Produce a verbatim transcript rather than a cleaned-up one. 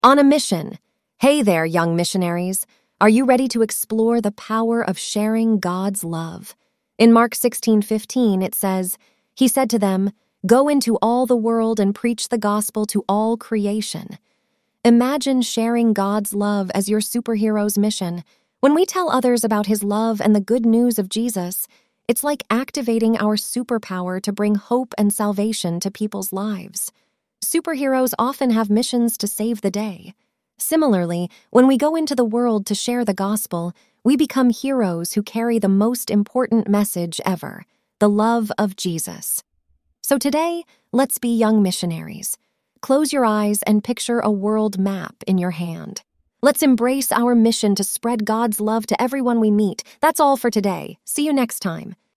On a mission. Hey there, young missionaries. Are you ready to explore the power of sharing God's love? In Mark sixteen fifteen, it says, He said to them, "Go into all the world and preach the gospel to all creation." Imagine sharing God's love as your superhero's mission. When we tell others about His love and the good news of Jesus, it's like activating our superpower to bring hope and salvation to people's lives. Superheroes often have missions to save the day. Similarly, when we go into the world to share the gospel, we become heroes who carry the most important message ever, the love of Jesus. So today, let's be young missionaries. Close your eyes and picture a world map in your hand. Let's embrace our mission to spread God's love to everyone we meet. That's all for today. See you next time.